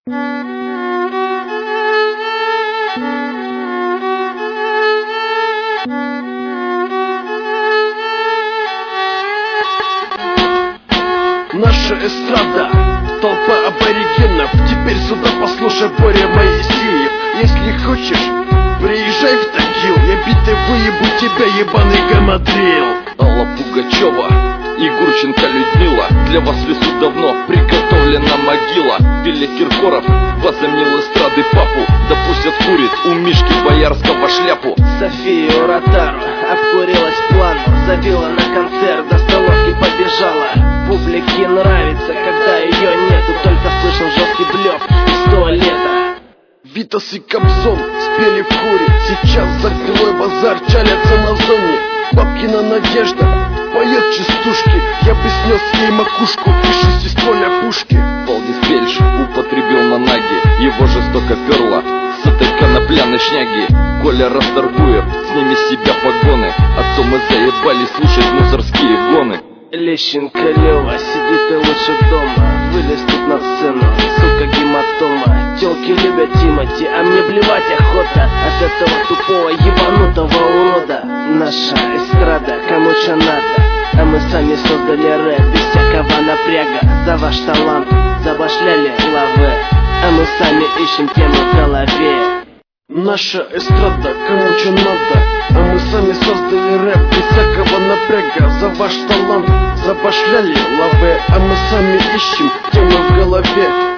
Наша эстрада, толпа аборигенов. Теперь сюда послушай Боря Моисеев. Если хочешь, приезжай в Тагил, я биты выебу тебя, ебаный гамадрил. Алла Пугачева и Гурченко Людмила, для вас в лесу давно приготовлена могила. Пеле Киркоров возомнил эстрады папу, да пусть откурит у Мишки Боярского шляпу. Софию Ротару обкурилась плану, забила на концерт, до столовки побежала. Публике нравится, когда ее нету, только слышал жесткий блёв из туалета. Витас и Кобзон спели в хоре, сейчас за гнилой базар чалятся на зоне. Бабкина Надежда поет частушки, я бы снес ей макушку и шестистволья пушки. Валдис Фельдш употребил на наги, его жестоко перла с этой конопляной шняги. Коля Расторгуев, сними с себя погоны, а то мы заебали слушать мусорские гоны. Лещенко Лёва, сиди ты лучше дома, вылез тут на сцену, сука гематома. Тёлки любят Тимати, а мне блевать охота от этого тупого ебанутого урода. Наша эстрада, кому чё надо, а мы сами создали рэп без всякого напряга. За ваш талант забашляли лавы, а мы сами ищем тему в голове. Наша эстрада, кому чё надо, а мы сами создали рэп без всякого напряга. За ваш талант забашляли лавы, а мы сами ищем темы в голове.